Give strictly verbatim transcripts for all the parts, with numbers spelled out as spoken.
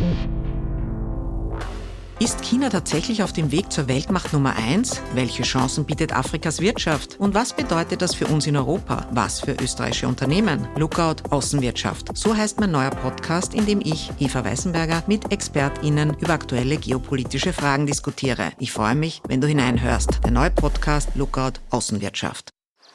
Ist China tatsächlich auf dem Weg zur Weltmacht Nummer eins? Welche Chancen bietet Afrikas Wirtschaft? Und was bedeutet das für uns in Europa? Was für österreichische Unternehmen? Lookout Außenwirtschaft. So heißt mein neuer Podcast, in dem ich, Eva Weißenberger, mit ExpertInnen über aktuelle geopolitische Fragen diskutiere. Ich freue mich, wenn du hineinhörst. Der neue Podcast Lookout Außenwirtschaft.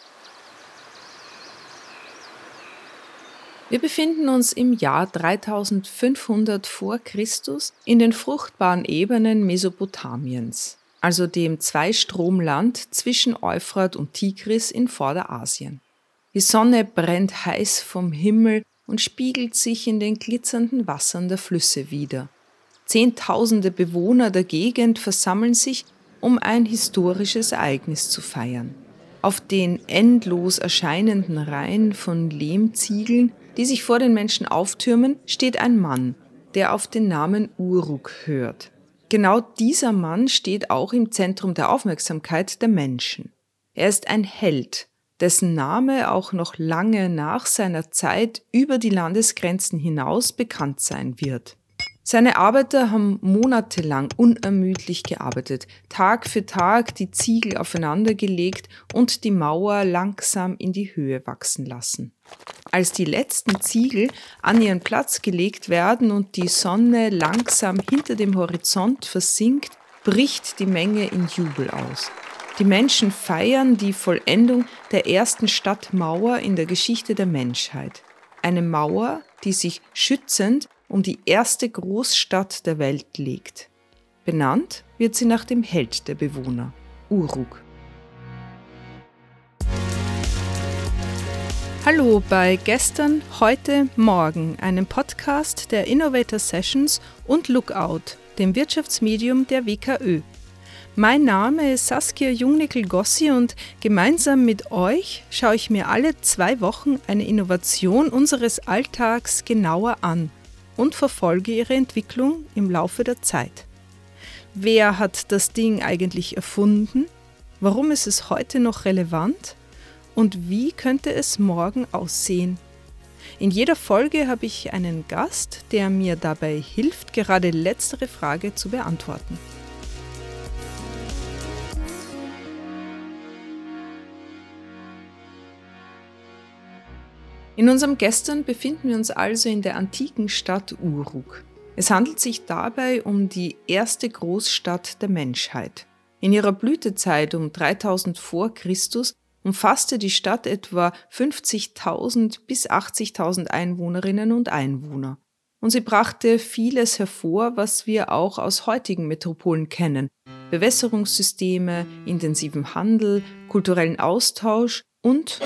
Wir befinden uns im Jahr dreitausendfünfhundert vor Christus in den fruchtbaren Ebenen Mesopotamiens, also dem Zweistromland zwischen Euphrat und Tigris in Vorderasien. Die Sonne brennt heiß vom Himmel und spiegelt sich in den glitzernden Wassern der Flüsse wider. Zehntausende Bewohner der Gegend versammeln sich, um ein historisches Ereignis zu feiern. Auf den endlos erscheinenden Reihen von Lehmziegeln, die sich vor den Menschen auftürmen, steht ein Mann, der auf den Namen Uruk hört. Genau dieser Mann steht auch im Zentrum der Aufmerksamkeit der Menschen. Er ist ein Held, dessen Name auch noch lange nach seiner Zeit über die Landesgrenzen hinaus bekannt sein wird. Seine Arbeiter haben monatelang unermüdlich gearbeitet, Tag für Tag die Ziegel aufeinander gelegt und die Mauer langsam in die Höhe wachsen lassen. Als die letzten Ziegel an ihren Platz gelegt werden und die Sonne langsam hinter dem Horizont versinkt, bricht die Menge in Jubel aus. Die Menschen feiern die Vollendung der ersten Stadtmauer in der Geschichte der Menschheit. Eine Mauer, die sich schützend um die erste Großstadt der Welt legt. Benannt wird sie nach dem Held der Bewohner, Uruk. Hallo bei Gestern, Heute, Morgen, einem Podcast der Innovator Sessions und Lookout, dem Wirtschaftsmedium der W K Ö. Mein Name ist Saskia Jungnickel-Gossi und gemeinsam mit euch schaue ich mir alle zwei Wochen eine Innovation unseres Alltags genauer an und verfolge ihre Entwicklung im Laufe der Zeit. Wer hat das Ding eigentlich erfunden? Warum ist es heute noch relevant? Und wie könnte es morgen aussehen? In jeder Folge habe ich einen Gast, der mir dabei hilft, gerade letztere Frage zu beantworten. In unserem Gestern befinden wir uns also in der antiken Stadt Uruk. Es handelt sich dabei um die erste Großstadt der Menschheit. In ihrer Blütezeit um dreitausend vor Christus umfasste die Stadt etwa fünfzigtausend bis achtzigtausend Einwohnerinnen und Einwohner. Und sie brachte vieles hervor, was wir auch aus heutigen Metropolen kennen: Bewässerungssysteme, intensiven Handel, kulturellen Austausch und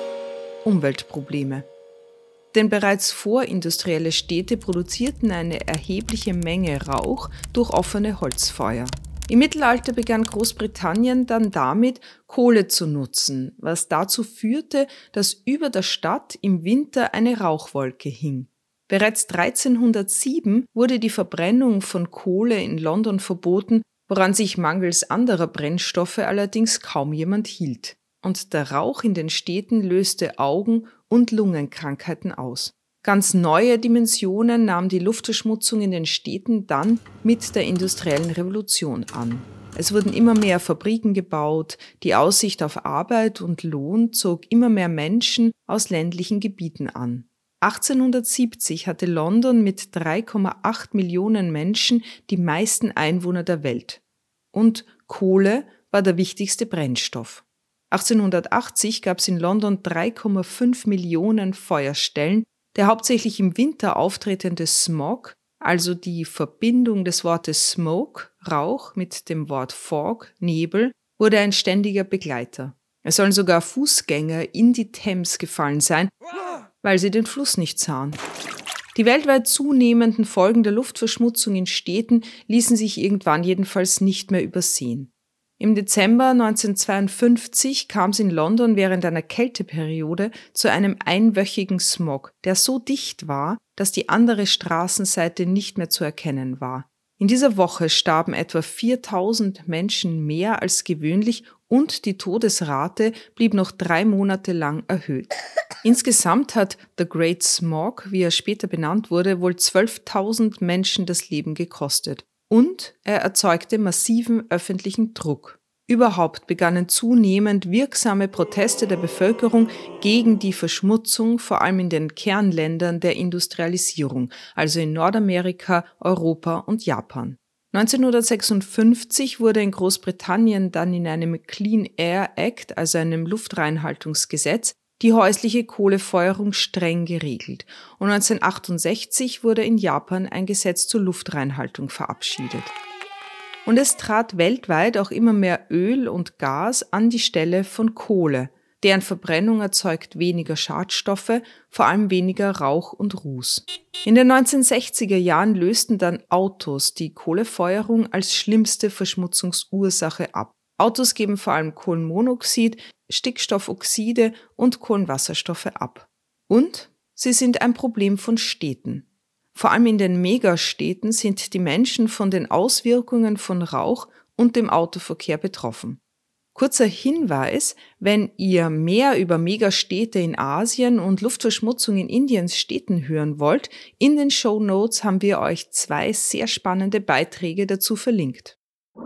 Umweltprobleme. Denn bereits vorindustrielle Städte produzierten eine erhebliche Menge Rauch durch offene Holzfeuer. Im Mittelalter begann Großbritannien dann damit, Kohle zu nutzen, was dazu führte, dass über der Stadt im Winter eine Rauchwolke hing. Bereits dreizehnhundertsieben wurde die Verbrennung von Kohle in London verboten, woran sich mangels anderer Brennstoffe allerdings kaum jemand hielt. Und der Rauch in den Städten löste Augen- und Lungenkrankheiten aus. Ganz neue Dimensionen nahm die Luftverschmutzung in den Städten dann mit der industriellen Revolution an. Es wurden immer mehr Fabriken gebaut, die Aussicht auf Arbeit und Lohn zog immer mehr Menschen aus ländlichen Gebieten an. achtzehnhundertsiebzig hatte London mit drei Komma acht Millionen Menschen die meisten Einwohner der Welt. Und Kohle war der wichtigste Brennstoff. achtzehnhundertachtzig gab es in London drei Komma fünf Millionen Feuerstellen. Der hauptsächlich im Winter auftretende Smog, also die Verbindung des Wortes Smoke, Rauch, mit dem Wort Fog, Nebel, wurde ein ständiger Begleiter. Es sollen sogar Fußgänger in die Themse gefallen sein, weil sie den Fluss nicht sahen. Die weltweit zunehmenden Folgen der Luftverschmutzung in Städten ließen sich irgendwann jedenfalls nicht mehr übersehen. Im Dezember neunzehnhundertzweiundfünfzig kam es in London während einer Kälteperiode zu einem einwöchigen Smog, der so dicht war, dass die andere Straßenseite nicht mehr zu erkennen war. In dieser Woche starben etwa viertausend Menschen mehr als gewöhnlich und die Todesrate blieb noch drei Monate lang erhöht. Insgesamt hat The Great Smog, wie er später benannt wurde, wohl zwölftausend Menschen das Leben gekostet. Und er erzeugte massiven öffentlichen Druck. Überhaupt begannen zunehmend wirksame Proteste der Bevölkerung gegen die Verschmutzung, vor allem in den Kernländern der Industrialisierung, also in Nordamerika, Europa und Japan. neunzehnhundertsechsundfünfzig wurde in Großbritannien dann in einem Clean Air Act, also einem Luftreinhaltungsgesetz, die häusliche Kohlefeuerung streng geregelt. Und neunzehnhundertachtundsechzig wurde in Japan ein Gesetz zur Luftreinhaltung verabschiedet. Und es trat weltweit auch immer mehr Öl und Gas an die Stelle von Kohle. Deren Verbrennung erzeugt weniger Schadstoffe, vor allem weniger Rauch und Ruß. In den neunzehnhundertsechziger Jahren lösten dann Autos die Kohlefeuerung als schlimmste Verschmutzungsursache ab. Autos geben vor allem Kohlenmonoxid, Stickstoffoxide und Kohlenwasserstoffe ab. Und sie sind ein Problem von Städten. Vor allem in den Megastädten sind die Menschen von den Auswirkungen von Rauch und dem Autoverkehr betroffen. Kurzer Hinweis, wenn ihr mehr über Megastädte in Asien und Luftverschmutzung in Indiens Städten hören wollt, in den Shownotes haben wir euch zwei sehr spannende Beiträge dazu verlinkt.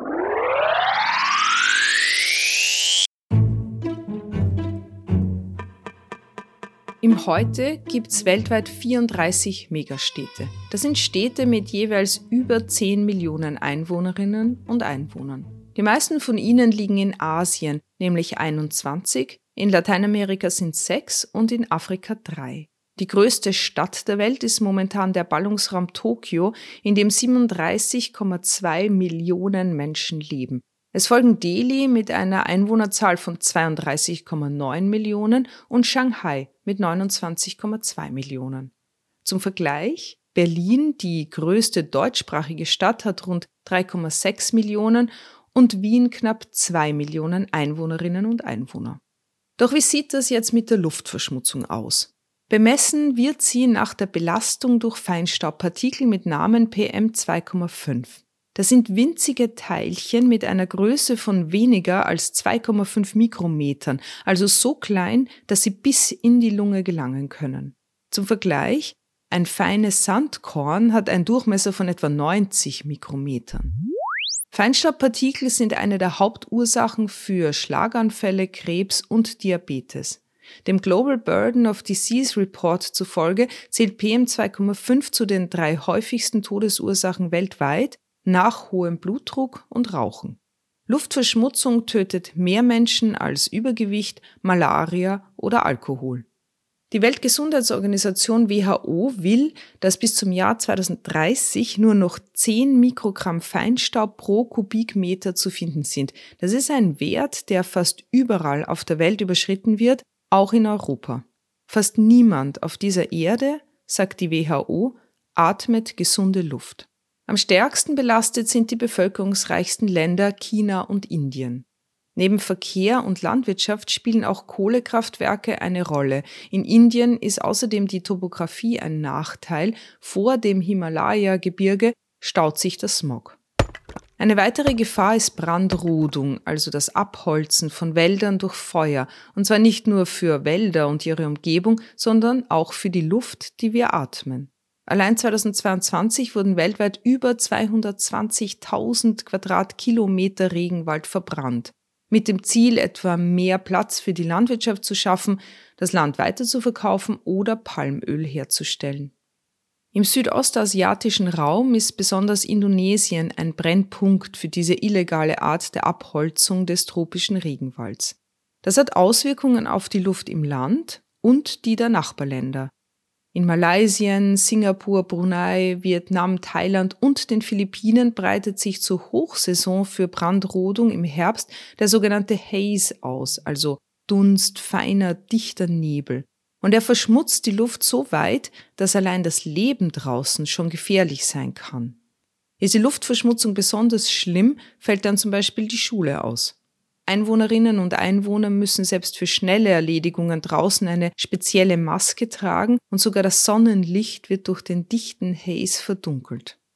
Im Heute gibt es weltweit vierunddreißig Megastädte. Das sind Städte mit jeweils über zehn Millionen Einwohnerinnen und Einwohnern. Die meisten von ihnen liegen in Asien, nämlich einundzwanzig, in Lateinamerika sind sechs und in Afrika drei. Die größte Stadt der Welt ist momentan der Ballungsraum Tokio, in dem siebenunddreißig Komma zwei Millionen Menschen leben. Es folgen Delhi mit einer Einwohnerzahl von zweiunddreißig Komma neun Millionen und Shanghai mit neunundzwanzig Komma zwei Millionen. Zum Vergleich, Berlin, die größte deutschsprachige Stadt, hat rund drei Komma sechs Millionen und Wien knapp zwei Millionen Einwohnerinnen und Einwohner. Doch wie sieht das jetzt mit der Luftverschmutzung aus? Bemessen wird sie nach der Belastung durch Feinstaubpartikel mit Namen P M zwei Komma fünf. Das sind winzige Teilchen mit einer Größe von weniger als zwei Komma fünf Mikrometern, also so klein, dass sie bis in die Lunge gelangen können. Zum Vergleich, ein feines Sandkorn hat einen Durchmesser von etwa neunzig Mikrometern. Feinstaubpartikel sind eine der Hauptursachen für Schlaganfälle, Krebs und Diabetes. Dem Global Burden of Disease Report zufolge zählt P M zwei Komma fünf zu den drei häufigsten Todesursachen weltweit, nach hohem Blutdruck und Rauchen. Luftverschmutzung tötet mehr Menschen als Übergewicht, Malaria oder Alkohol. Die Weltgesundheitsorganisation W H O will, dass bis zum Jahr zweitausenddreißig nur noch zehn Mikrogramm Feinstaub pro Kubikmeter zu finden sind. Das ist ein Wert, der fast überall auf der Welt überschritten wird, auch in Europa. Fast niemand auf dieser Erde, sagt die W H O, atmet gesunde Luft. Am stärksten belastet sind die bevölkerungsreichsten Länder China und Indien. Neben Verkehr und Landwirtschaft spielen auch Kohlekraftwerke eine Rolle. In Indien ist außerdem die Topographie ein Nachteil. Vor dem Himalaya-Gebirge staut sich der Smog. Eine weitere Gefahr ist Brandrodung, also das Abholzen von Wäldern durch Feuer. Und zwar nicht nur für Wälder und ihre Umgebung, sondern auch für die Luft, die wir atmen. Allein zweitausendzweiundzwanzig wurden weltweit über zweihundertzwanzigtausend Quadratkilometer Regenwald verbrannt, mit dem Ziel, etwa mehr Platz für die Landwirtschaft zu schaffen, das Land weiterzuverkaufen oder Palmöl herzustellen. Im südostasiatischen Raum ist besonders Indonesien ein Brennpunkt für diese illegale Art der Abholzung des tropischen Regenwalds. Das hat Auswirkungen auf die Luft im Land und die der Nachbarländer. In Malaysia, Singapur, Brunei, Vietnam, Thailand und den Philippinen breitet sich zur Hochsaison für Brandrodung im Herbst der sogenannte Haze aus, also Dunst, feiner, dichter Nebel. Und er verschmutzt die Luft so weit, dass allein das Leben draußen schon gefährlich sein kann. Ist die Luftverschmutzung besonders schlimm, fällt dann zum Beispiel die Schule aus. Einwohnerinnen und Einwohner müssen selbst für schnelle Erledigungen draußen eine spezielle Maske tragen und sogar das Sonnenlicht wird durch den dichten Haze verdunkelt.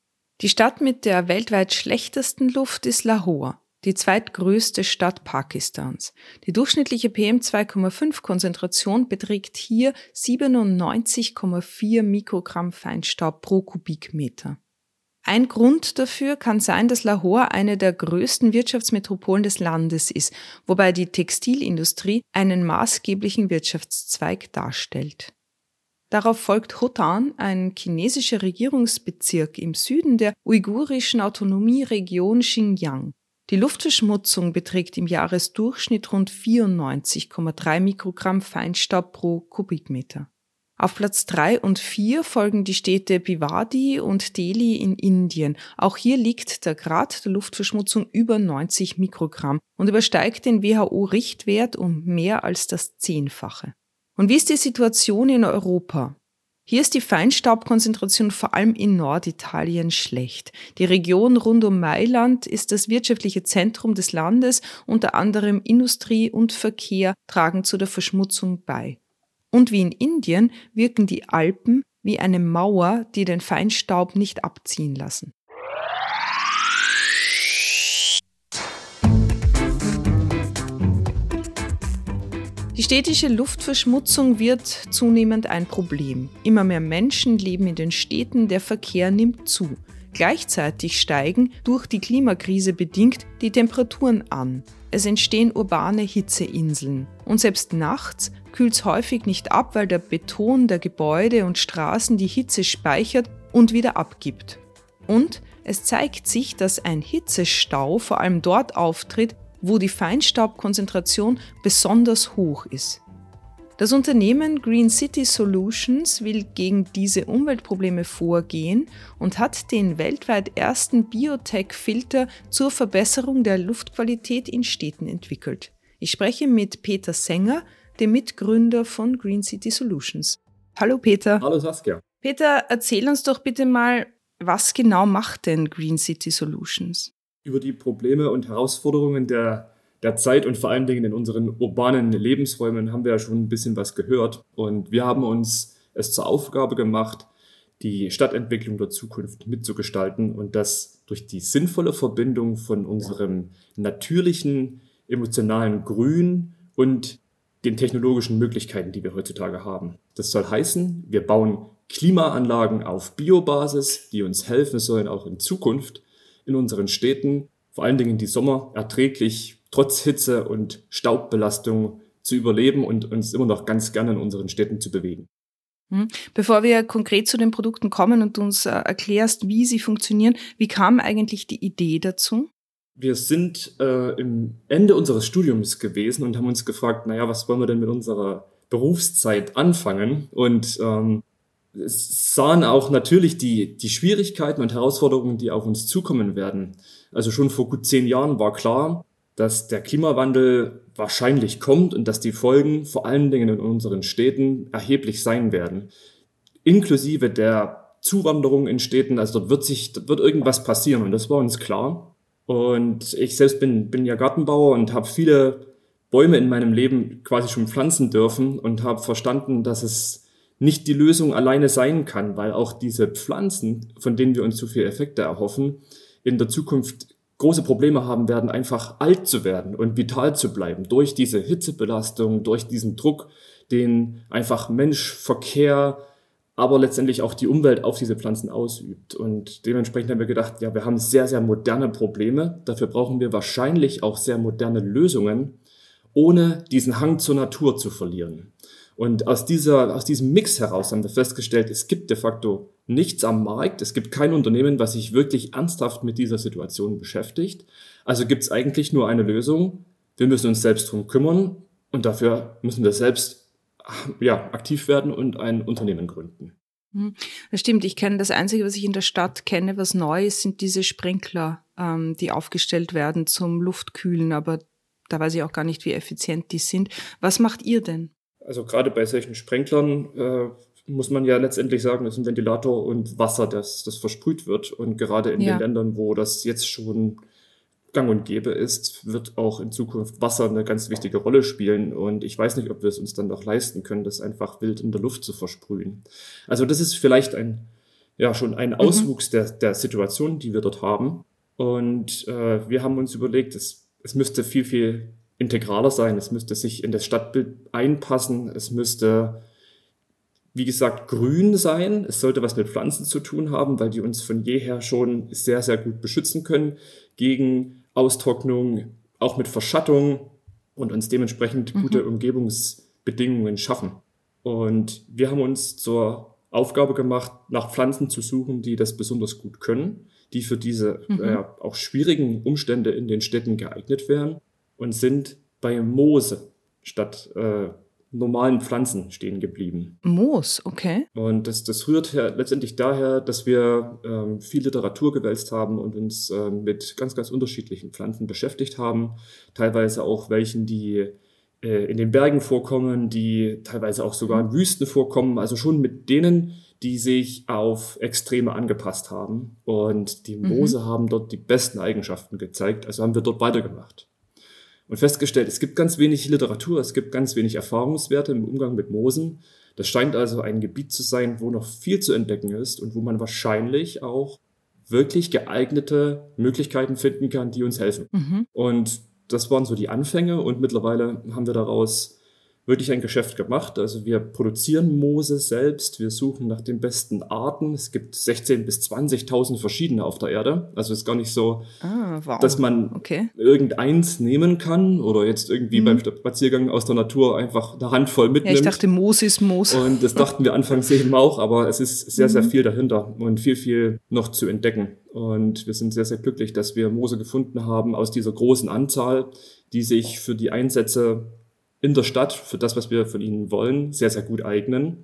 Die Stadt mit der weltweit schlechtesten Luft ist Lahore, die zweitgrößte Stadt Pakistans. Die durchschnittliche P M zwei Komma fünf Konzentration beträgt hier siebenundneunzig Komma vier Mikrogramm Feinstaub pro Kubikmeter. Ein Grund dafür kann sein, dass Lahore eine der größten Wirtschaftsmetropolen des Landes ist, wobei die Textilindustrie einen maßgeblichen Wirtschaftszweig darstellt. Darauf folgt Hotan, ein chinesischer Regierungsbezirk im Süden der uigurischen Autonomieregion Xinjiang. Die Luftverschmutzung beträgt im Jahresdurchschnitt rund vierundneunzig Komma drei Mikrogramm Feinstaub pro Kubikmeter. Auf Platz drei und vier folgen die Städte Bhiwadi und Delhi in Indien. Auch hier liegt der Grad der Luftverschmutzung über neunzig Mikrogramm und übersteigt den W H O-Richtwert um mehr als das Zehnfache. Und wie ist die Situation in Europa? Hier ist die Feinstaubkonzentration vor allem in Norditalien schlecht. Die Region rund um Mailand ist das wirtschaftliche Zentrum des Landes, unter anderem Industrie und Verkehr tragen zu der Verschmutzung bei. Und wie in Indien wirken die Alpen wie eine Mauer, die den Feinstaub nicht abziehen lassen. Die städtische Luftverschmutzung wird zunehmend ein Problem. Immer mehr Menschen leben in den Städten, der Verkehr nimmt zu. Gleichzeitig steigen, durch die Klimakrise bedingt, die Temperaturen an. Es entstehen urbane Hitzeinseln. Und selbst nachts kühlt es häufig nicht ab, weil der Beton der Gebäude und Straßen die Hitze speichert und wieder abgibt. Und es zeigt sich, dass ein Hitzestau vor allem dort auftritt, wo die Feinstaubkonzentration besonders hoch ist. Das Unternehmen Green City Solutions will gegen diese Umweltprobleme vorgehen und hat den weltweit ersten Biotech-Filter zur Verbesserung der Luftqualität in Städten entwickelt. Ich spreche mit Peter Sänger, dem Mitgründer von Green City Solutions. Hallo Peter. Hallo Saskia. Peter, erzähl uns doch bitte mal, was genau macht denn Green City Solutions? Über die Probleme und Herausforderungen der der Zeit und vor allen Dingen in unseren urbanen Lebensräumen haben wir ja schon ein bisschen was gehört. Und wir haben uns es zur Aufgabe gemacht, die Stadtentwicklung der Zukunft mitzugestalten und das durch die sinnvolle Verbindung von unserem natürlichen, emotionalen Grün und den technologischen Möglichkeiten, die wir heutzutage haben. Das soll heißen, wir bauen Klimaanlagen auf Biobasis, die uns helfen sollen, auch in Zukunft in unseren Städten, vor allen Dingen die Sommer, erträglich trotz Hitze und Staubbelastung zu überleben und uns immer noch ganz gerne in unseren Städten zu bewegen. Bevor wir konkret zu den Produkten kommen und du uns äh, erklärst, wie sie funktionieren, wie kam eigentlich die Idee dazu? Wir sind äh, im Ende unseres Studiums gewesen und haben uns gefragt, naja, was wollen wir denn mit unserer Berufszeit anfangen? Und ähm, sahen auch natürlich die, die Schwierigkeiten und Herausforderungen, die auf uns zukommen werden. Also schon vor gut zehn Jahren war klar, dass der Klimawandel wahrscheinlich kommt und dass die Folgen vor allen Dingen in unseren Städten erheblich sein werden. Inklusive der Zuwanderung in Städten, also dort wird sich, dort wird irgendwas passieren und das war uns klar. Und ich selbst bin, bin ja Gartenbauer und habe viele Bäume in meinem Leben quasi schon pflanzen dürfen und habe verstanden, dass es nicht die Lösung alleine sein kann, weil auch diese Pflanzen, von denen wir uns so viele Effekte erhoffen, in der Zukunft große Probleme haben werden, einfach alt zu werden und vital zu bleiben durch diese Hitzebelastung, durch diesen Druck, den einfach Mensch, Verkehr, aber letztendlich auch die Umwelt auf diese Pflanzen ausübt. Und dementsprechend haben wir gedacht, ja, wir haben sehr, sehr moderne Probleme. Dafür brauchen wir wahrscheinlich auch sehr moderne Lösungen, ohne diesen Hang zur Natur zu verlieren. Und aus dieser, aus diesem Mix heraus haben wir festgestellt, es gibt de facto nichts am Markt. Es gibt kein Unternehmen, was sich wirklich ernsthaft mit dieser Situation beschäftigt. Also gibt es eigentlich nur eine Lösung. Wir müssen uns selbst drum kümmern und dafür müssen wir selbst ja, aktiv werden und ein Unternehmen gründen. Das stimmt. Ich kenne das Einzige, was ich in der Stadt kenne, was neu ist, sind diese Sprinkler, ähm, die aufgestellt werden zum Luftkühlen. Aber da weiß ich auch gar nicht, wie effizient die sind. Was macht ihr denn? Also gerade bei solchen Sprenklern äh, muss man ja letztendlich sagen, das ist ein Ventilator und Wasser, das, das versprüht wird. Und gerade in ja. den Ländern, wo das jetzt schon gang und gäbe ist, wird auch in Zukunft Wasser eine ganz wichtige Rolle spielen. Und ich weiß nicht, ob wir es uns dann noch leisten können, das einfach wild in der Luft zu versprühen. Also das ist vielleicht ein ja schon ein Auswuchs mhm. der, der Situation, die wir dort haben. Und äh, wir haben uns überlegt, es, es müsste viel, viel integraler sein. Es müsste sich in das Stadtbild einpassen. Es müsste, wie gesagt, grün sein. Es sollte was mit Pflanzen zu tun haben, weil die uns von jeher schon sehr, sehr gut beschützen können gegen Austrocknung, auch mit Verschattung und uns dementsprechend mhm. gute Umgebungsbedingungen schaffen. Und wir haben uns zur Aufgabe gemacht, nach Pflanzen zu suchen, die das besonders gut können, die für diese mhm. äh, auch schwierigen Umstände in den Städten geeignet wären und sind bei Moose statt äh, normalen Pflanzen stehen geblieben. Moos, okay. Und das, das rührt her, letztendlich daher, dass wir ähm, viel Literatur gewälzt haben und uns ähm, mit ganz, ganz unterschiedlichen Pflanzen beschäftigt haben. Teilweise auch welchen, die äh, in den Bergen vorkommen, die teilweise auch sogar in Wüsten vorkommen. Also schon mit denen, die sich auf Extreme angepasst haben. Und die Moose mhm. haben dort die besten Eigenschaften gezeigt. Also haben wir dort weitergemacht. Und festgestellt, es gibt ganz wenig Literatur, es gibt ganz wenig Erfahrungswerte im Umgang mit Moosen. Das scheint also ein Gebiet zu sein, wo noch viel zu entdecken ist und wo man wahrscheinlich auch wirklich geeignete Möglichkeiten finden kann, die uns helfen. Mhm. Und das waren so die Anfänge und mittlerweile haben wir daraus wirklich ein Geschäft gemacht. Also wir produzieren Moose selbst, wir suchen nach den besten Arten. Es gibt sechzehntausend bis zwanzigtausend verschiedene auf der Erde. Also es ist gar nicht so, ah, wow. dass man okay. irgendeins nehmen kann oder jetzt irgendwie mhm. beim Spaziergang aus der Natur einfach eine Handvoll mitnimmt. Ja, ich dachte, Moos ist Moos. Und das dachten wir anfangs eben auch, aber es ist sehr, sehr viel dahinter und viel, viel noch zu entdecken. Und wir sind sehr, sehr glücklich, dass wir Moose gefunden haben aus dieser großen Anzahl, die sich für die Einsätze in der Stadt, für das, was wir von ihnen wollen, sehr, sehr gut eignen.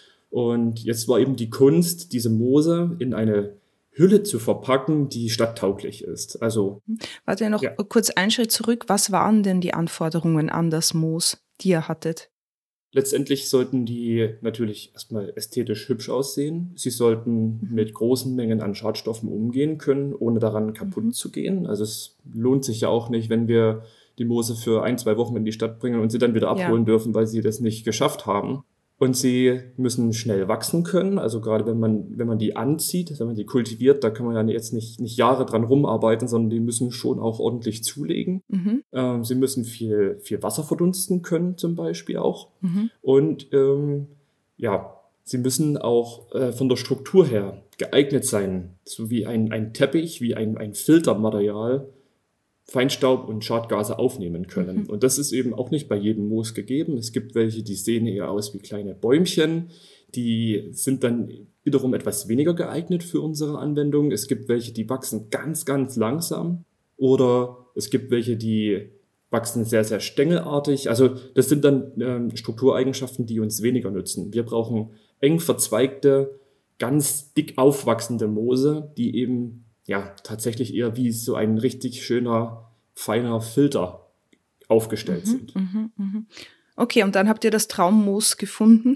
Und jetzt war eben die Kunst, diese Moose in eine Hülle zu verpacken, die stadttauglich ist. Also, warte noch ja. kurz einen Schritt zurück. Was waren denn die Anforderungen an das Moos, die ihr hattet? Letztendlich sollten die natürlich erstmal ästhetisch hübsch aussehen. Sie sollten mhm. mit großen Mengen an Schadstoffen umgehen können, ohne daran kaputt mhm. zu gehen. Also es lohnt sich ja auch nicht, wenn wir die Moose für ein, zwei Wochen in die Stadt bringen und sie dann wieder abholen ja. dürfen, weil sie das nicht geschafft haben. Und sie müssen schnell wachsen können. Also gerade wenn man, wenn man die anzieht, wenn man die kultiviert, da kann man ja jetzt nicht, nicht Jahre dran rumarbeiten, sondern die müssen schon auch ordentlich zulegen. Mhm. Ähm, sie müssen viel, viel Wasser verdunsten können zum Beispiel auch. Mhm. Und ähm, ja, sie müssen auch äh, von der Struktur her geeignet sein, so wie ein, ein Teppich, wie ein, ein Filtermaterial, Feinstaub und Schadgase aufnehmen können. Mhm. Und das ist eben auch nicht bei jedem Moos gegeben. Es gibt welche, die sehen eher aus wie kleine Bäumchen. Die sind dann wiederum etwas weniger geeignet für unsere Anwendung. Es gibt welche, die wachsen ganz, ganz langsam. Oder es gibt welche, die wachsen sehr, sehr stängelartig. Also das sind dann ähm, Struktureigenschaften, die uns weniger nützen. Wir brauchen eng verzweigte, ganz dick aufwachsende Moose, die eben ja, tatsächlich eher wie so ein richtig schöner, feiner Filter aufgestellt mhm, sind. Mhm, mhm. Okay, und dann habt ihr das Traummoos gefunden.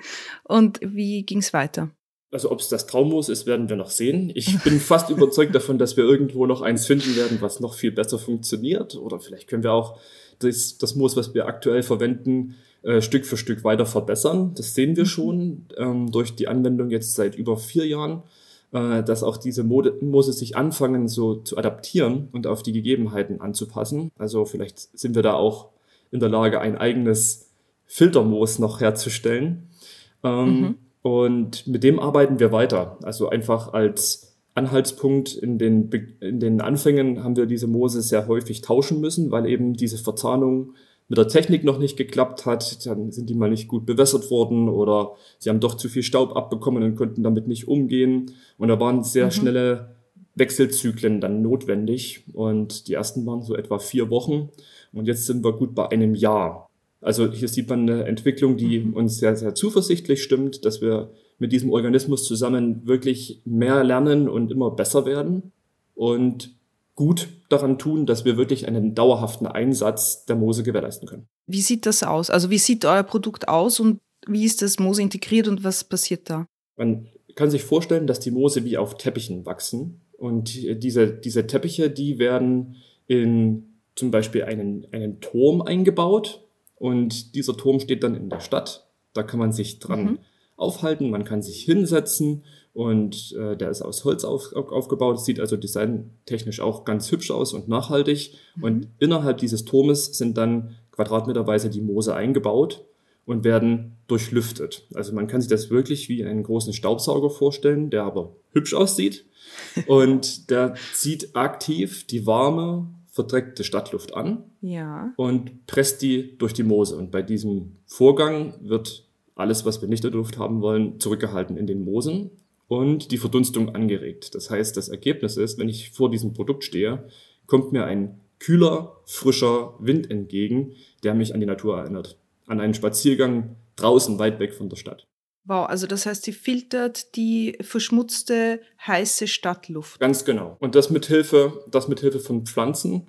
Und wie ging es weiter? Also ob es das Traummoos ist, werden wir noch sehen. Ich bin fast überzeugt davon, dass wir irgendwo noch eins finden werden, was noch viel besser funktioniert. Oder vielleicht können wir auch das, das Moos, was wir aktuell verwenden, äh, Stück für Stück weiter verbessern. Das sehen wir mhm. schon ähm, durch die Anwendung jetzt seit über vier Jahren. Dass auch diese Moose sich anfangen so zu adaptieren und auf die Gegebenheiten anzupassen. Also vielleicht sind wir da auch in der Lage, ein eigenes Filtermoos noch herzustellen. Mhm. Und mit dem arbeiten wir weiter. Also einfach als Anhaltspunkt in den, in den Anfängen haben wir diese Moose sehr häufig tauschen müssen, weil eben diese Verzahnung mit der Technik noch nicht geklappt hat, dann sind die mal nicht gut bewässert worden oder sie haben doch zu viel Staub abbekommen und konnten damit nicht umgehen. Und da waren sehr mhm. schnelle Wechselzyklen dann notwendig. Und die ersten waren so etwa vier Wochen. Und jetzt sind wir gut bei einem Jahr. Also hier sieht man eine Entwicklung, die mhm. uns sehr, sehr zuversichtlich stimmt, dass wir mit diesem Organismus zusammen wirklich mehr lernen und immer besser werden. Und gut daran tun, dass wir wirklich einen dauerhaften Einsatz der Moose gewährleisten können. Wie sieht das aus? Also wie sieht euer Produkt aus und wie ist das Moose integriert und was passiert da? Man kann sich vorstellen, dass die Moose wie auf Teppichen wachsen und diese, diese Teppiche, die werden in zum Beispiel einen, einen Turm eingebaut und dieser Turm steht dann in der Stadt. Da kann man sich dran mhm. aufhalten, man kann sich hinsetzen Und äh, der ist aus Holz auf, auf, aufgebaut, sieht also designtechnisch auch ganz hübsch aus und nachhaltig. Mhm. Und innerhalb dieses Turmes sind dann quadratmeterweise die Moose eingebaut und werden durchlüftet. Also man kann sich das wirklich wie einen großen Staubsauger vorstellen, der aber hübsch aussieht. Und der zieht aktiv die warme, verdreckte Stadtluft an, ja, und presst die durch die Moose. Und bei diesem Vorgang wird alles, was wir nicht in der Luft haben wollen, zurückgehalten in den Moosen und die Verdunstung angeregt. Das heißt, das Ergebnis ist, wenn ich vor diesem Produkt stehe, kommt mir ein kühler, frischer Wind entgegen, der mich an die Natur erinnert. An einen Spaziergang draußen, weit weg von der Stadt. Wow, also das heißt, sie filtert die verschmutzte, heiße Stadtluft. Ganz genau. Und das mit Hilfe, das mit Hilfe von Pflanzen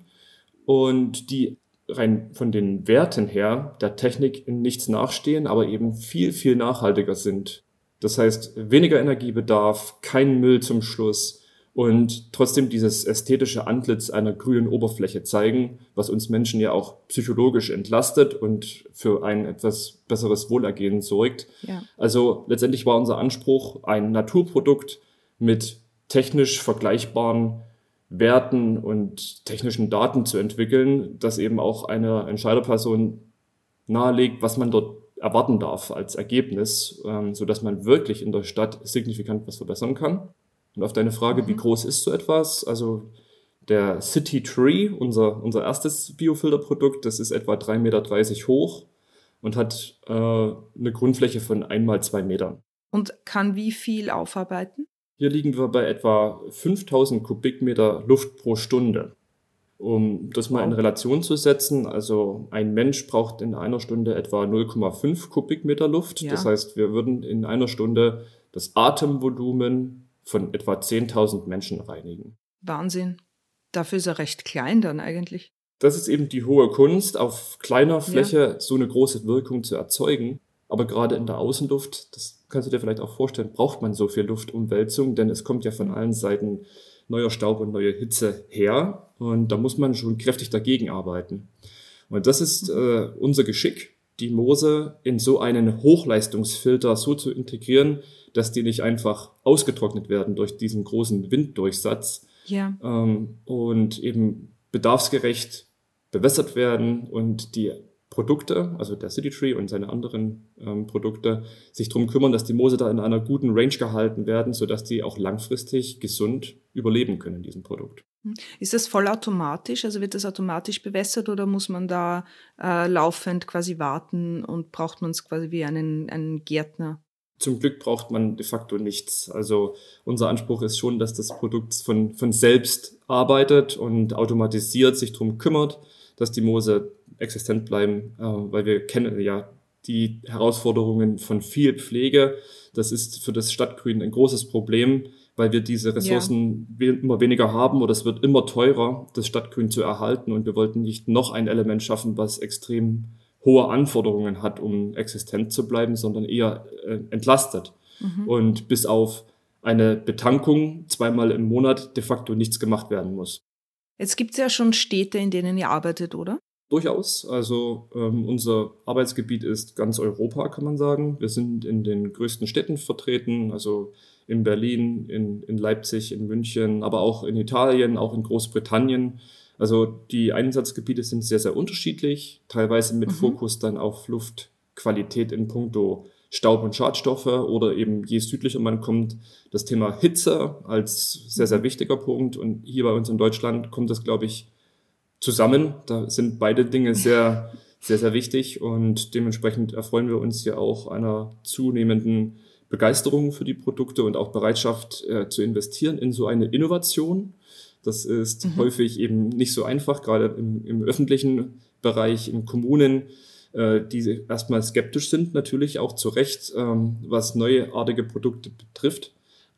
und die rein von den Werten her der Technik in nichts nachstehen, aber eben viel, viel nachhaltiger sind. Das heißt, weniger Energiebedarf, kein Müll zum Schluss und trotzdem dieses ästhetische Antlitz einer grünen Oberfläche zeigen, was uns Menschen ja auch psychologisch entlastet und für ein etwas besseres Wohlergehen sorgt. Ja. Also letztendlich war unser Anspruch, ein Naturprodukt mit technisch vergleichbaren Werten und technischen Daten zu entwickeln, das eben auch eine Entscheiderperson nahelegt, was man dort erwarten darf als Ergebnis, ähm, sodass man wirklich in der Stadt signifikant was verbessern kann. Und auf deine Frage, mhm. wie groß ist so etwas? Also der City Tree, unser, unser erstes Biofilterprodukt, das ist etwa drei Komma dreißig Meter hoch und hat äh, eine Grundfläche von einmal zwei Metern. Und kann wie viel aufarbeiten? Hier liegen wir bei etwa fünftausend Kubikmeter Luft pro Stunde. Um das mal in Relation zu setzen, also ein Mensch braucht in einer Stunde etwa null Komma fünf Kubikmeter Luft. Ja. Das heißt, wir würden in einer Stunde das Atemvolumen von etwa zehntausend Menschen reinigen. Wahnsinn. Dafür ist er recht klein dann eigentlich. Das ist eben die hohe Kunst, auf kleiner Fläche ja. so eine große Wirkung zu erzeugen. Aber gerade in der Außenluft, das kannst du dir vielleicht auch vorstellen, braucht man so viel Luftumwälzung, denn es kommt ja von allen Seiten neuer Staub und neue Hitze her. Und da muss man schon kräftig dagegen arbeiten. Und das ist äh, unser Geschick, die Moose in so einen Hochleistungsfilter so zu integrieren, dass die nicht einfach ausgetrocknet werden durch diesen großen Winddurchsatz. Ja. Ähm, und eben bedarfsgerecht bewässert werden und die Produkte, also der City Tree und seine anderen ähm, Produkte, sich darum kümmern, dass die Moose da in einer guten Range gehalten werden, sodass die auch langfristig gesund überleben können in diesem Produkt. Ist das vollautomatisch? Also wird das automatisch bewässert oder muss man da äh, laufend quasi warten und braucht man es quasi wie einen, einen Gärtner? Zum Glück braucht man de facto nichts. Also unser Anspruch ist schon, dass das Produkt von, von selbst arbeitet und automatisiert sich darum kümmert, dass die Moose existent bleiben, äh, weil wir kennen ja die Herausforderungen von viel Pflege. Das ist für das Stadtgrün ein großes Problem, weil wir diese Ressourcen ja. immer weniger haben oder es wird immer teurer, das Stadtgrün zu erhalten und wir wollten nicht noch ein Element schaffen, was extrem hohe Anforderungen hat, um existent zu bleiben, sondern eher äh, entlastet. Mhm. Und bis auf eine Betankung zweimal im Monat de facto nichts gemacht werden muss. Jetzt gibt es ja schon Städte, in denen ihr arbeitet, oder? Durchaus. Also ähm, unser Arbeitsgebiet ist ganz Europa, kann man sagen. Wir sind in den größten Städten vertreten, also in Berlin, in, in Leipzig, in München, aber auch in Italien, auch in Großbritannien. Also die Einsatzgebiete sind sehr, sehr unterschiedlich, teilweise mit mhm. Fokus dann auf Luftqualität in puncto Staub- und Schadstoffe oder eben je südlicher man kommt, das Thema Hitze als sehr, sehr wichtiger Punkt. Und hier bei uns in Deutschland kommt das, glaube ich, zusammen. Da sind beide Dinge sehr, sehr, sehr wichtig und dementsprechend erfreuen wir uns hier auch einer zunehmenden Begeisterung für die Produkte und auch Bereitschaft äh, zu investieren in so eine Innovation. Das ist mhm. häufig eben nicht so einfach, gerade im, im öffentlichen Bereich, in Kommunen, äh, die erstmal skeptisch sind, natürlich auch zu Recht, ähm, was neuartige Produkte betrifft.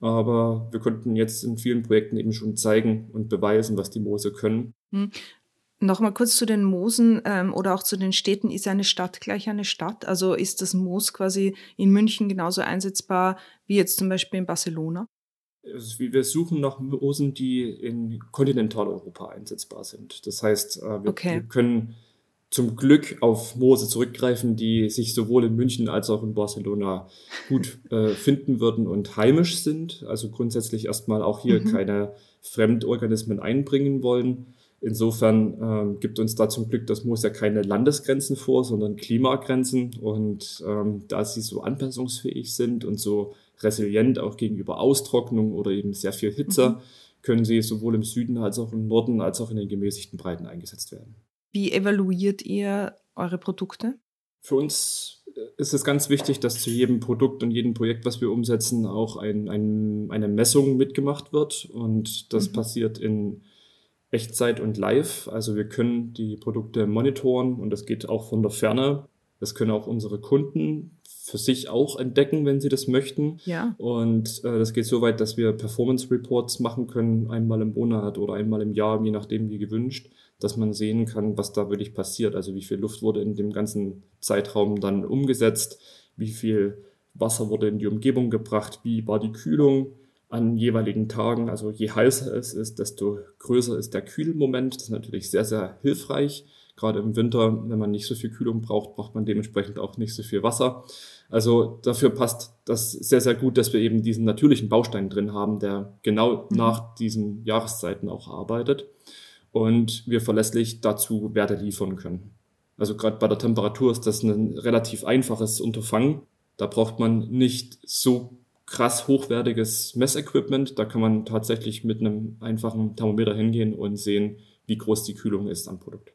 Aber wir konnten jetzt in vielen Projekten eben schon zeigen und beweisen, was die Moose können. Mhm. Nochmal kurz zu den Moosen ähm, oder auch zu den Städten. Ist eine Stadt gleich eine Stadt? Also ist das Moos quasi in München genauso einsetzbar wie jetzt zum Beispiel in Barcelona? Also wir suchen nach Moosen, die in Kontinentaleuropa einsetzbar sind. Das heißt, wir, okay. wir können zum Glück auf Moose zurückgreifen, die sich sowohl in München als auch in Barcelona gut äh, finden würden und heimisch sind. Also grundsätzlich erstmal auch hier mhm. keine Fremdorganismen einbringen wollen. Insofern ähm, gibt uns da zum Glück das Moos ja keine Landesgrenzen vor, sondern Klimagrenzen. Und ähm, da sie so anpassungsfähig sind und so resilient auch gegenüber Austrocknung oder eben sehr viel Hitze, mhm. können sie sowohl im Süden als auch im Norden als auch in den gemäßigten Breiten eingesetzt werden. Wie evaluiert ihr eure Produkte? Für uns ist es ganz wichtig, dass zu jedem Produkt und jedem Projekt, was wir umsetzen, auch ein, ein, eine Messung mitgemacht wird. Und das mhm. passiert in Echtzeit und live. Also wir können die Produkte monitoren und das geht auch von der Ferne. Das können auch unsere Kunden für sich auch entdecken, wenn sie das möchten. Ja. Und äh, das geht so weit, dass wir Performance Reports machen können, einmal im Monat oder einmal im Jahr, je nachdem wie gewünscht, dass man sehen kann, was da wirklich passiert. Also wie viel Luft wurde in dem ganzen Zeitraum dann umgesetzt, wie viel Wasser wurde in die Umgebung gebracht, wie war die Kühlung an jeweiligen Tagen. Also je heißer es ist, desto größer ist der Kühlmoment. Das ist natürlich sehr, sehr hilfreich. Gerade im Winter, wenn man nicht so viel Kühlung braucht, braucht man dementsprechend auch nicht so viel Wasser. Also dafür passt das sehr, sehr gut, dass wir eben diesen natürlichen Baustein drin haben, der genau mhm. nach diesen Jahreszeiten auch arbeitet und wir verlässlich dazu Werte liefern können. Also gerade bei der Temperatur ist das ein relativ einfaches Unterfangen. Da braucht man nicht so krass hochwertiges Messequipment. Da kann man tatsächlich mit einem einfachen Thermometer hingehen und sehen, wie groß die Kühlung ist am Produkt.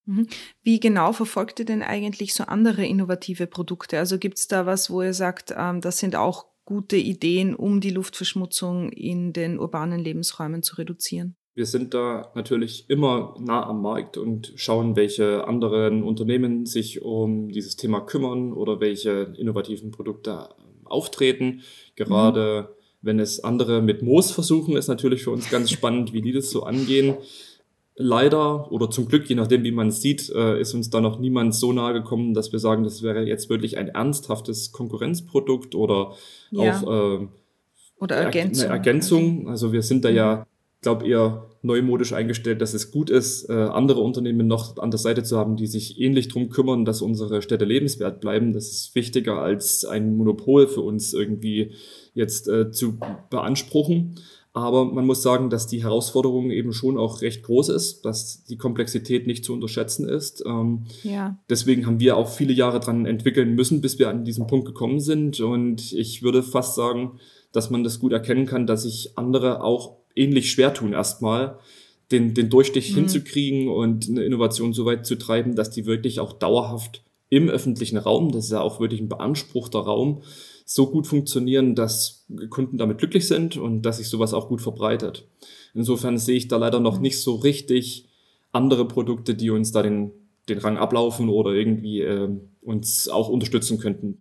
Wie genau verfolgt ihr denn eigentlich so andere innovative Produkte? Also gibt es da was, wo ihr sagt, ähm, das sind auch gute Ideen, um die Luftverschmutzung in den urbanen Lebensräumen zu reduzieren? Wir sind da natürlich immer nah am Markt und schauen, welche anderen Unternehmen sich um dieses Thema kümmern oder welche innovativen Produkte auftreten. Gerade mhm. wenn es andere mit Moos versuchen, ist natürlich für uns ganz spannend, wie die das so angehen. Leider oder zum Glück, je nachdem wie man es sieht, ist uns da noch niemand so nahe gekommen, dass wir sagen, das wäre jetzt wirklich ein ernsthaftes Konkurrenzprodukt oder ja. auch äh, oder Ergänzung. eine Ergänzung. Also wir sind da mhm. ja, glaube eher neumodisch eingestellt, dass es gut ist, andere Unternehmen noch an der Seite zu haben, die sich ähnlich drum kümmern, dass unsere Städte lebenswert bleiben. Das ist wichtiger als ein Monopol für uns irgendwie jetzt äh, zu beanspruchen. Aber man muss sagen, dass die Herausforderung eben schon auch recht groß ist, dass die Komplexität nicht zu unterschätzen ist. Ähm, ja. Deswegen haben wir auch viele Jahre dran entwickeln müssen, bis wir an diesen Punkt gekommen sind. Und ich würde fast sagen, dass man das gut erkennen kann, dass sich andere auch ähnlich schwer tun, erstmal den, den Durchstich mhm. hinzukriegen und eine Innovation so weit zu treiben, dass die wirklich auch dauerhaft im öffentlichen Raum, das ist ja auch wirklich ein beanspruchter Raum, so gut funktionieren, dass Kunden damit glücklich sind und dass sich sowas auch gut verbreitet. Insofern sehe ich da leider noch nicht so richtig andere Produkte, die uns da den, den Rang ablaufen oder irgendwie äh, uns auch unterstützen könnten.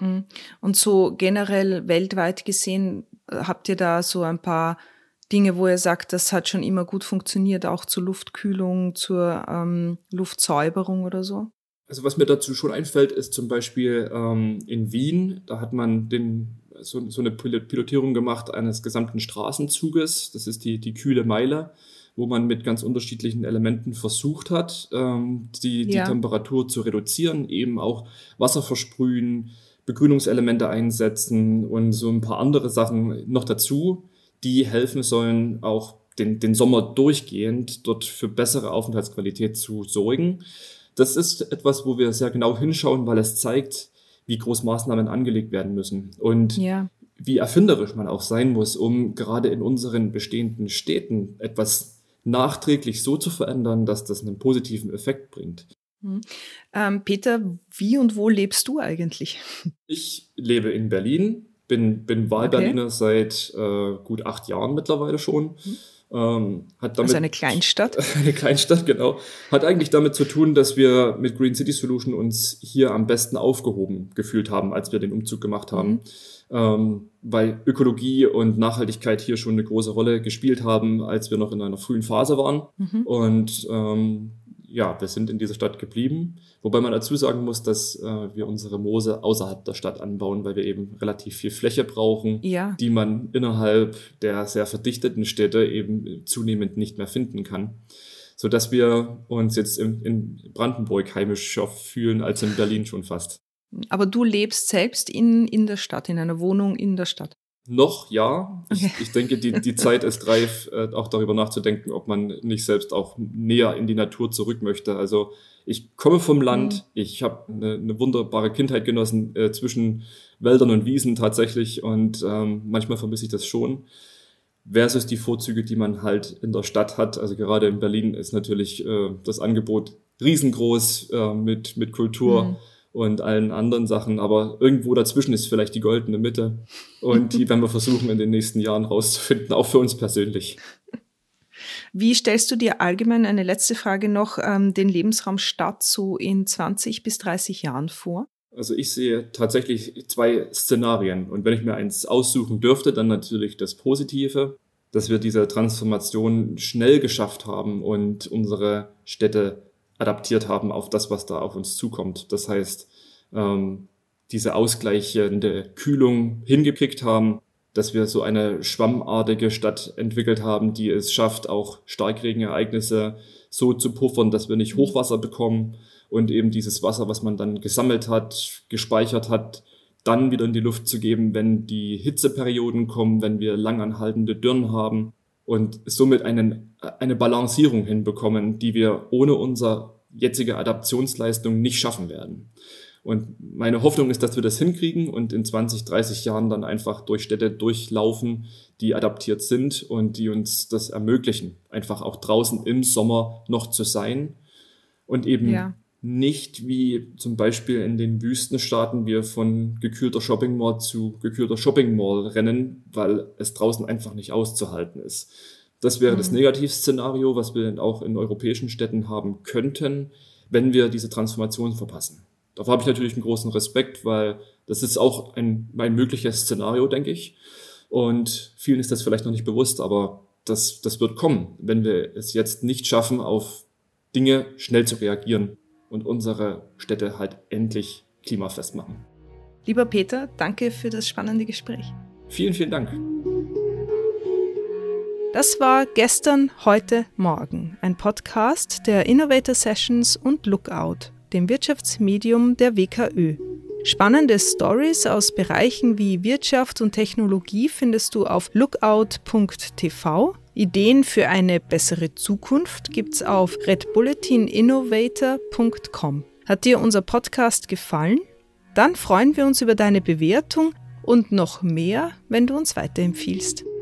Und so generell weltweit gesehen, habt ihr da so ein paar Dinge, wo ihr sagt, das hat schon immer gut funktioniert, auch zur Luftkühlung, zur ähm, Luftsäuberung oder so? Also was mir dazu schon einfällt, ist zum Beispiel ähm, in Wien, da hat man den, so, so eine Pilotierung gemacht eines gesamten Straßenzuges, das ist die, die kühle Meile, wo man mit ganz unterschiedlichen Elementen versucht hat, ähm, die, die ja. Temperatur zu reduzieren, eben auch Wasser versprühen, Begrünungselemente einsetzen und so ein paar andere Sachen noch dazu, die helfen sollen, auch den, den Sommer durchgehend dort für bessere Aufenthaltsqualität zu sorgen. Das ist etwas, wo wir sehr genau hinschauen, weil es zeigt, wie groß Maßnahmen angelegt werden müssen und ja. wie erfinderisch man auch sein muss, um gerade in unseren bestehenden Städten etwas nachträglich so zu verändern, dass das einen positiven Effekt bringt. Mhm. Ähm, Peter, wie und wo lebst du eigentlich? Ich lebe in Berlin, bin, bin Wahlberliner okay. seit äh, gut acht Jahren mittlerweile schon. Mhm. Ähm, hat damit, also eine Kleinstadt? Eine Kleinstadt, genau. Hat eigentlich damit zu tun, dass wir mit Green City Solution uns hier am besten aufgehoben gefühlt haben, als wir den Umzug gemacht haben. Mhm. Ähm, weil Ökologie und Nachhaltigkeit hier schon eine große Rolle gespielt haben, als wir noch in einer frühen Phase waren. Mhm. Und ähm, ja, wir sind in dieser Stadt geblieben. Wobei man dazu sagen muss, dass äh, wir unsere Moose außerhalb der Stadt anbauen, weil wir eben relativ viel Fläche brauchen, ja. die man innerhalb der sehr verdichteten Städte eben zunehmend nicht mehr finden kann. sodass wir uns jetzt in, in Brandenburg heimischer fühlen als in Berlin schon fast. Aber du lebst selbst in, in der Stadt, in einer Wohnung in der Stadt? Noch ja. Okay. Ich, ich denke, die, die Zeit ist reif, äh, auch darüber nachzudenken, ob man nicht selbst auch näher in die Natur zurück möchte. Also ich komme vom Land, mhm. ich habe eine, eine wunderbare Kindheit genossen äh, zwischen Wäldern und Wiesen tatsächlich und ähm, manchmal vermisse ich das schon. Versus die Vorzüge, die man halt in der Stadt hat. Also gerade in Berlin ist natürlich äh, das Angebot riesengroß äh, mit, mit Kultur. Mhm. und allen anderen Sachen, aber irgendwo dazwischen ist vielleicht die goldene Mitte und die werden wir versuchen in den nächsten Jahren rauszufinden, auch für uns persönlich. Wie stellst du dir allgemein, eine letzte Frage noch, ähm, den Lebensraum Stadt so in zwanzig bis dreißig Jahren vor? Also ich sehe tatsächlich zwei Szenarien und wenn ich mir eins aussuchen dürfte, dann natürlich das Positive, dass wir diese Transformation schnell geschafft haben und unsere Städte adaptiert haben auf das, was da auf uns zukommt. Das heißt, ähm, diese ausgleichende Kühlung hingekriegt haben, dass wir so eine schwammartige Stadt entwickelt haben, die es schafft, auch Starkregenereignisse so zu puffern, dass wir nicht Hochwasser bekommen und eben dieses Wasser, was man dann gesammelt hat, gespeichert hat, dann wieder in die Luft zu geben, wenn die Hitzeperioden kommen, wenn wir langanhaltende Dürren haben. Und somit einen, eine Balancierung hinbekommen, die wir ohne unsere jetzige Adaptionsleistung nicht schaffen werden. Und meine Hoffnung ist, dass wir das hinkriegen und in zwanzig, dreißig Jahren dann einfach durch Städte durchlaufen, die adaptiert sind und die uns das ermöglichen, einfach auch draußen im Sommer noch zu sein und eben ja. nicht wie zum Beispiel in den Wüstenstaaten wir von gekühlter Shopping Mall zu gekühlter Shopping Mall rennen, weil es draußen einfach nicht auszuhalten ist. Das wäre mhm. das Negativszenario, was wir auch in europäischen Städten haben könnten, wenn wir diese Transformation verpassen. Davor habe ich natürlich einen großen Respekt, weil das ist auch ein, ein mögliches Szenario, denke ich. Und vielen ist das vielleicht noch nicht bewusst, aber das, das wird kommen, wenn wir es jetzt nicht schaffen, auf Dinge schnell zu reagieren und unsere Städte halt endlich klimafest machen. Lieber Peter, danke für das spannende Gespräch. Vielen, vielen Dank. Das war Gestern, Heute, Morgen, ein Podcast der Innovator Sessions und Lookout, dem Wirtschaftsmedium der W K Ö. Spannende Stories aus Bereichen wie Wirtschaft und Technologie findest du auf lookout punkt t v. Ideen für eine bessere Zukunft gibt's auf red bulletin innovator punkt com. Hat dir unser Podcast gefallen? Dann freuen wir uns über deine Bewertung und noch mehr, wenn du uns weiterempfiehlst.